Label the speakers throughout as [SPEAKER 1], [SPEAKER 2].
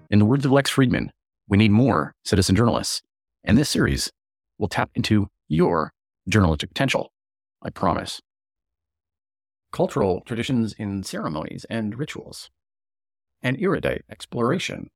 [SPEAKER 1] In the words of Lex Friedman, we need more citizen journalists. And this series will tap into your journalistic potential. I promise. Cultural traditions in ceremonies and rituals. An erudite exploration.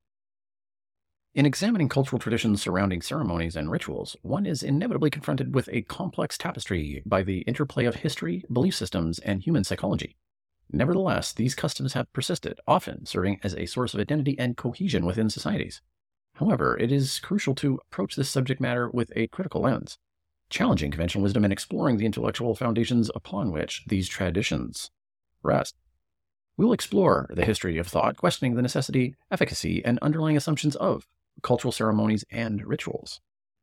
[SPEAKER 1] In examining cultural traditions surrounding ceremonies and rituals, one is inevitably confronted with a complex tapestry by the interplay of history, belief systems, and human psychology. Nevertheless, these customs have persisted, often serving as a source of identity and cohesion within societies. However, it is crucial to approach this subject matter with a critical lens, challenging conventional wisdom and exploring the intellectual foundations upon which these traditions rest. We will explore the history of thought, questioning the necessity, efficacy, and underlying assumptions of cultural ceremonies and rituals.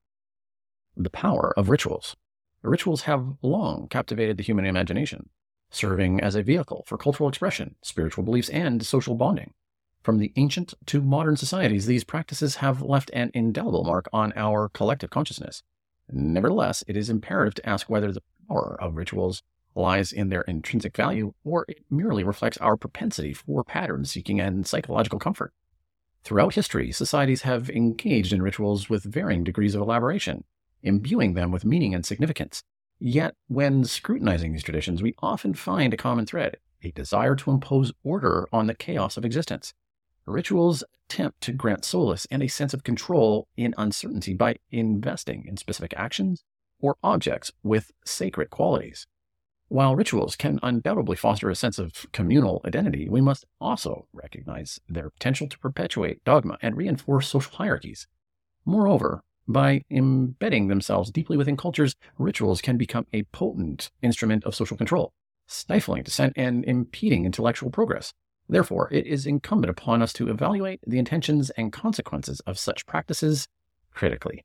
[SPEAKER 1] The power of rituals. Rituals have long captivated the human imagination, serving as a vehicle for cultural expression, spiritual beliefs, and social bonding. From the ancient to modern societies, these practices have left an indelible mark on our collective consciousness. Nevertheless, it is imperative to ask whether the power of rituals lies in their intrinsic value, or it merely reflects our propensity for pattern seeking and psychological comfort. Throughout history, societies have engaged in rituals with varying degrees of elaboration, imbuing them with meaning and significance. Yet, when scrutinizing these traditions, we often find a common thread, a desire to impose order on the chaos of existence. Rituals attempt to grant solace and a sense of control in uncertainty by investing in specific actions or objects with sacred qualities. While rituals can undoubtedly foster a sense of communal identity, we must also recognize their potential to perpetuate dogma and reinforce social hierarchies. Moreover, by embedding themselves deeply within cultures, rituals can become a potent instrument of social control, stifling dissent and impeding intellectual progress. Therefore, it is incumbent upon us to evaluate the intentions and consequences of such practices critically.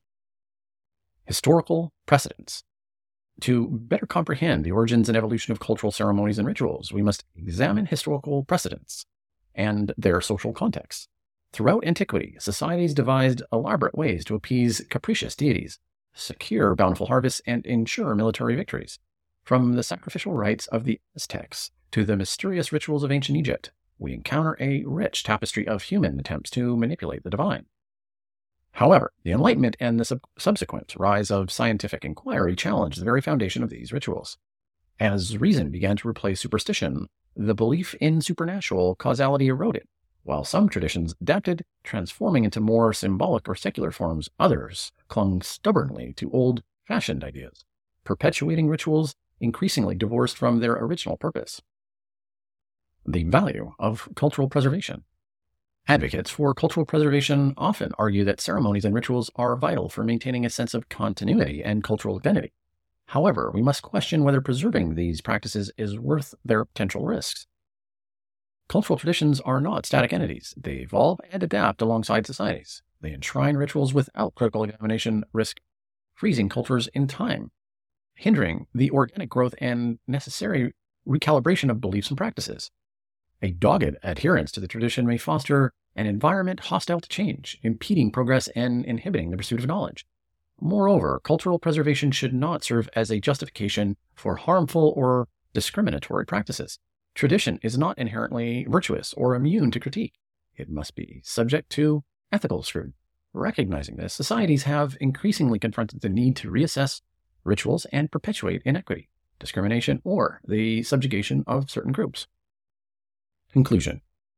[SPEAKER 1] Historical precedents. To better comprehend the origins and evolution of cultural ceremonies and rituals, we must examine historical precedents and their social contexts. Throughout antiquity, societies devised elaborate ways to appease capricious deities, secure bountiful harvests, and ensure military victories. From the sacrificial rites of the Aztecs to the mysterious rituals of ancient Egypt, we encounter a rich tapestry of human attempts to manipulate the divine. However, the Enlightenment and the subsequent rise of scientific inquiry challenged the very foundation of these rituals. As reason began to replace superstition, the belief in supernatural causality eroded. While some traditions adapted, transforming into more symbolic or secular forms, others clung stubbornly to old-fashioned ideas, perpetuating rituals increasingly divorced from their original purpose. The value of cultural preservation. Advocates for cultural preservation often argue that ceremonies and rituals are vital for maintaining a sense of continuity and cultural identity. However, we must question whether preserving these practices is worth their potential risks. Cultural traditions are not static entities. They evolve and adapt alongside societies. They enshrine rituals without critical examination, risk freezing cultures in time, hindering the organic growth and necessary recalibration of beliefs and practices. A dogged adherence to the tradition may foster an environment hostile to change, impeding progress and inhibiting the pursuit of knowledge. Moreover, cultural preservation should not serve as a justification for harmful or discriminatory practices. Tradition is not inherently virtuous or immune to critique. It must be subject to ethical scrutiny. Recognizing this, societies have increasingly confronted the need to reassess rituals and perpetuate inequity, discrimination, or the subjugation of certain groups. Conclusion.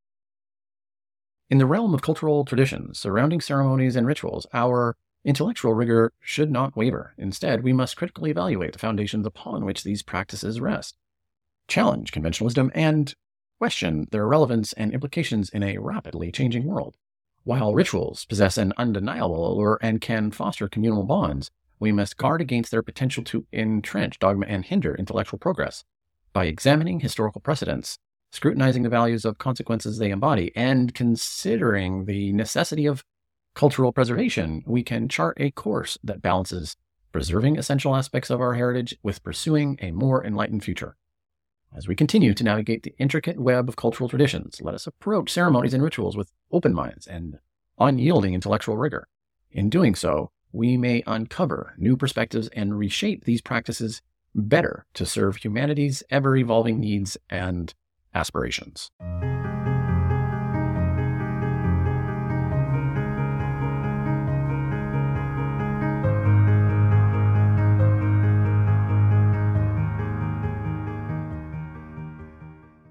[SPEAKER 1] In the realm of cultural traditions surrounding ceremonies and rituals, our intellectual rigor should not waver. Instead, we must critically evaluate the foundations upon which these practices rest, challenge conventional wisdom, and question their relevance and implications in a rapidly changing world. While rituals possess an undeniable allure and can foster communal bonds, we must guard against their potential to entrench dogma and hinder intellectual progress. By examining historical precedents, scrutinizing the values of consequences they embody, and considering the necessity of cultural preservation, we can chart a course that balances preserving essential aspects of our heritage with pursuing a more enlightened future. As we continue to navigate the intricate web of cultural traditions, let us approach ceremonies and rituals with open minds and unyielding intellectual rigor. In doing so, we may uncover new perspectives and reshape these practices better to serve humanity's ever-evolving needs and aspirations.